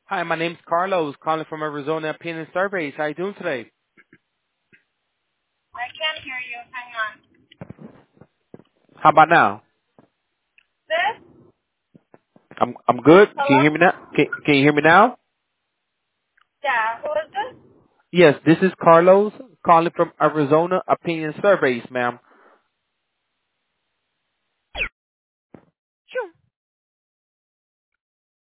Hi, my name's Carlos, calling from Arizona Opinion Surveys. How you doing today? I can't hear you. Hang on. How about now? This? I'm good. Can you Hello? hear me now? Can you hear me now? Yeah. Who is this? Yes, this is Carlos calling from Arizona Opinion Surveys, ma'am.